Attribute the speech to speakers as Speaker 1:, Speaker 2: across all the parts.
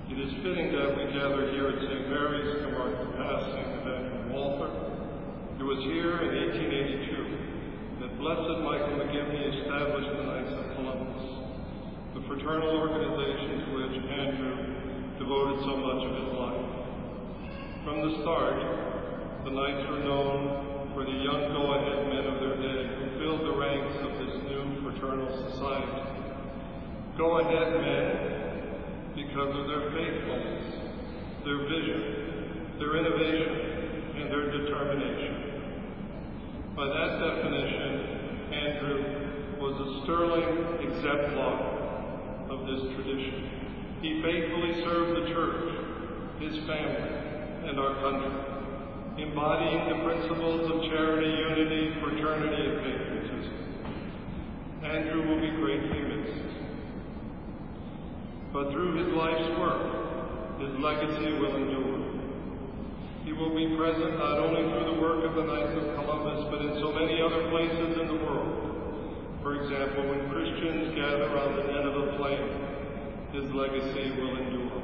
Speaker 1: It is fitting that we gather here at St. Mary's to mark the passing of Andrew Walther. It was here in 1882 that Blessed Michael McGivney established the Knights of Columbus, the fraternal organization to which Andrew devoted so much of his life. From the start, the Knights were known for the young go-ahead men of their day who filled the ranks of this new fraternal society. Go-ahead men because of their faithfulness, their vision, their innovation, and their determination. By that definition, Andrew was a sterling exemplar of this tradition. He faithfully served the church, his family, and our country, embodying the principles of charity, unity, fraternity, and patriotism. Andrew will be greatly missed. But through his life's work, his legacy will endure. He will be present not only through the work of the Knights of Columbus, but in so many other places in the world. For example, when Christians gather on the Nineveh plain, his legacy will endure.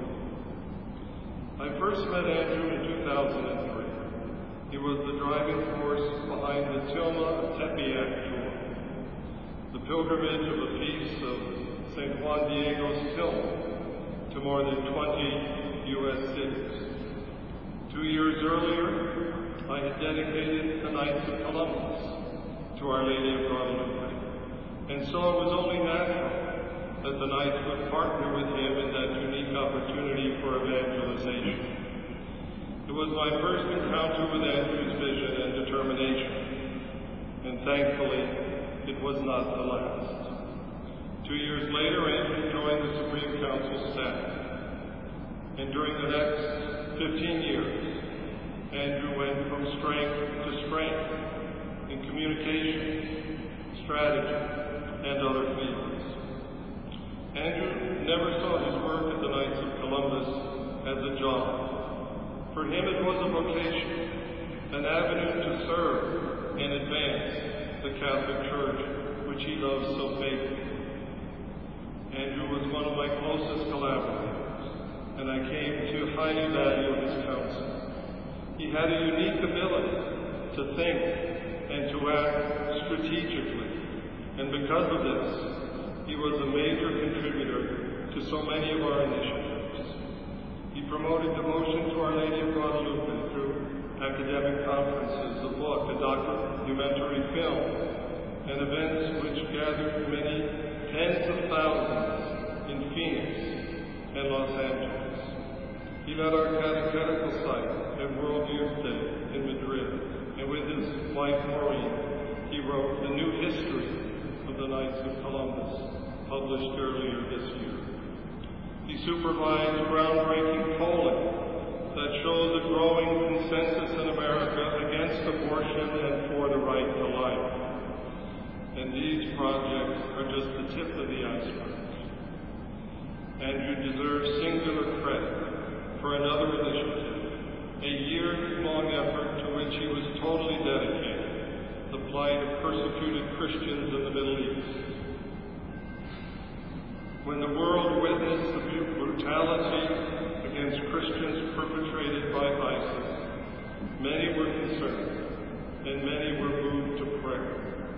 Speaker 1: I first met Andrew in 2003. He was the driving force behind the Tilma Tepeyac tour, the pilgrimage of the feast of St. Juan Diego's Tilma to more than 20 U.S. cities. 2 years earlier, I had dedicated the Knights of Columbus to Our Lady of Guadalupe, and so it was only natural that the Knights would partner with him in that unique opportunity for evangelization. It was my first encounter with Andrew's vision and determination, and thankfully, it was not the last. 2 years later, Andrew joined the Supreme Council staff. And during the next 15 years, Andrew went from strength to strength in communication, strategy, and other fields. Andrew never saw his work at the Knights of Columbus as a job. For him, it was a vocation, an avenue to serve and advance the Catholic Church, which he loved so faithfully. Andrew was one of my closest collaborators, and I came to highly value his counsel. He had a unique ability to think and to act strategically, and because of this, he was a major contributor to so many of our initiatives. He promoted devotion to Our Lady of Guadalupe through academic conferences, a book, a documentary film, and events which gathered many tens of thousands in Phoenix and Los Angeles. He led our catechetical site at World Youth Day in Madrid, and with his wife Maureen, he wrote The New History of the Knights of Columbus, published earlier this year. He supervised groundbreaking polling that shows a growing consensus in America against abortion and for the right to life. And these projects are just the tip of the iceberg. Andrew deserves singular credit for another initiative, a year-long effort to which he was totally dedicated, the plight of persecuted Christians in the Middle East. When the world witnessed the brutality against Christians perpetrated by ISIS, many were concerned, and many were moved to prayer.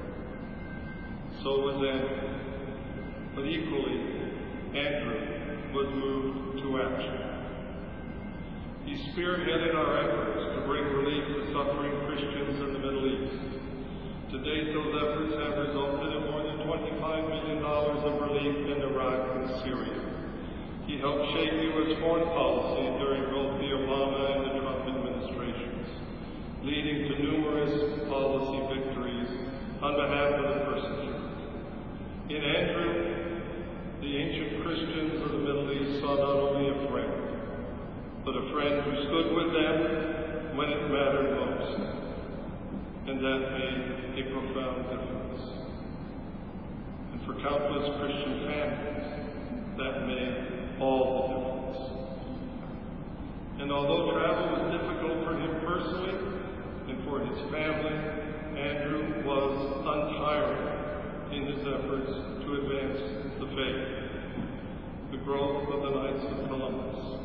Speaker 1: So was Andrew. But equally, Andrew was moved to action. He spearheaded our efforts to bring relief to suffering Christians in the Middle East. To date, those efforts have resulted in more than $25 million of relief in Iraq and Syria. He helped shape U.S. foreign policy during both the Obama and the Trump administrations, leading to numerous policy victories on behalf of the persecuted. In Andrew, the ancient Christians of the Middle East saw not only a friend, but a friend who stood with them when it mattered most. And that made a profound difference. And for countless Christian families, that made all the difference. And although travel was difficult for him personally and for his family, Andrew was untiring in his efforts to advance the faith, the growth of the Knights of Columbus.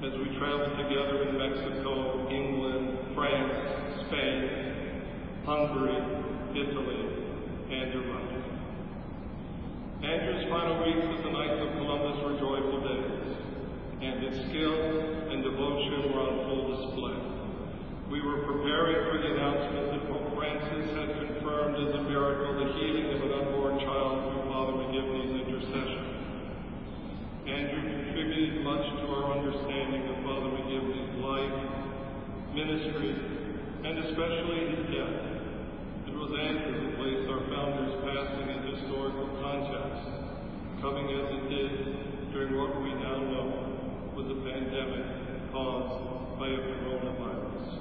Speaker 1: as we traveled together in Mexico, England, France, Spain, Hungary, Italy, and Iraq. Andrew's final weeks at the Knights of Columbus were joyful days, and his skill and devotion were on full display. We were preparing for the announcement that Pope Francis had confirmed as a miracle the healing of an unborn child through Father McGivney's intercession. Andrew contributed much to our understanding of Father McGivney's life, ministry, and especially his death. It was Andrew who placed our founder's passing in historical context, coming as it did during what we now know was a pandemic caused by a coronavirus.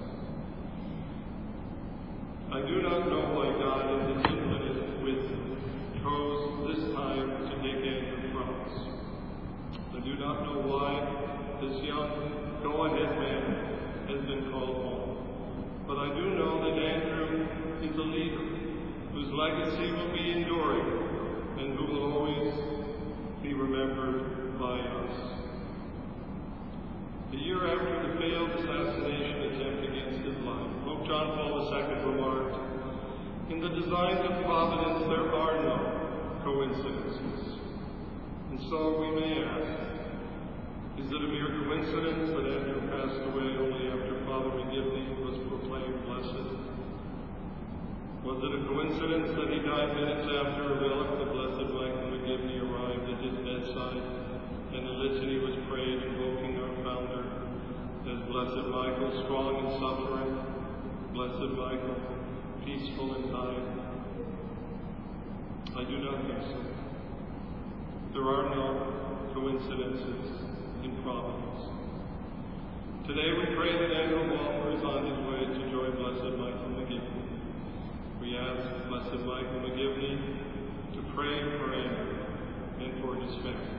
Speaker 1: I do not know why God, in his infinite wisdom, chose this time to take Andrew from us. I do not know why this young, go-ahead man has been called home. But I do know that Andrew is a leader whose legacy will be enduring and who will always be remembered by us. A year after the failed assassination attempt against his life, Pope John Paul II remarked, "In the designs of providence there are no coincidences." And so we may ask, is it a mere coincidence that Andrew passed away only after Father McGivney was proclaimed blessed? Was it a coincidence that he died minutes after a relic, the Blessed Michael McGivney, arrived at his bedside, and the litany was prayed invoking our founder as Blessed Michael, strong in suffering, Blessed Michael, peaceful in dying? I do not think so. There are no coincidences in providence. Today we pray that Andrew Walker is on his way to join Blessed Michael McGivney. We ask Blessed Michael McGivney to pray for Andrew and for his family.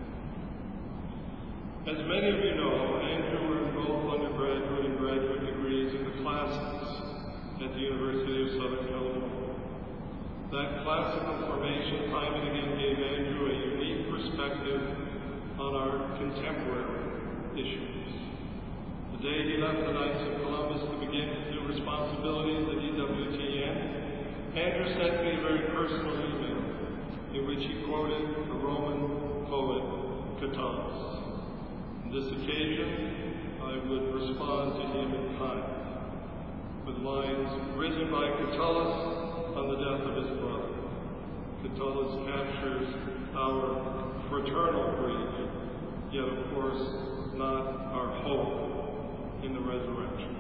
Speaker 1: As many of you know, Andrew earned both undergraduate and graduate degrees in the classics at the University of Southern California. That classical formation time and again gave Andrew a unique perspective on our contemporary issues. The day he left the Knights of Columbus to begin his new responsibilities at EWTN, Andrew sent me a very personal email in which he quoted the Roman poet Catullus. On this occasion, I would respond to him in kind with lines written by Catullus on the death of his brother. Catullus captures our fraternal grief, yet of course not our hope in the resurrection.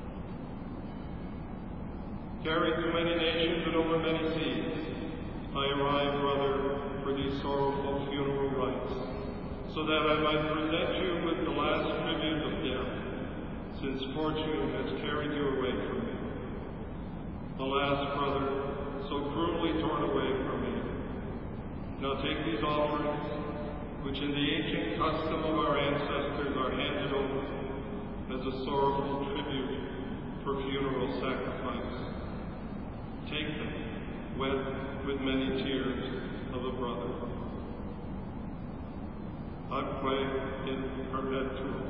Speaker 1: Carried through many nations and over many seas, I arrive, brother, for these sorrowful funeral rites, so that I might present you with the last tribute of death, since fortune has carried you away from me. Alas, brother, so cruelly torn away from me. Now take these offerings, which in the ancient custom of our ancestors are handed over as a sorrowful tribute for funeral sacrifice. Take them, wet with many tears of a brother. Atque in perpetuum.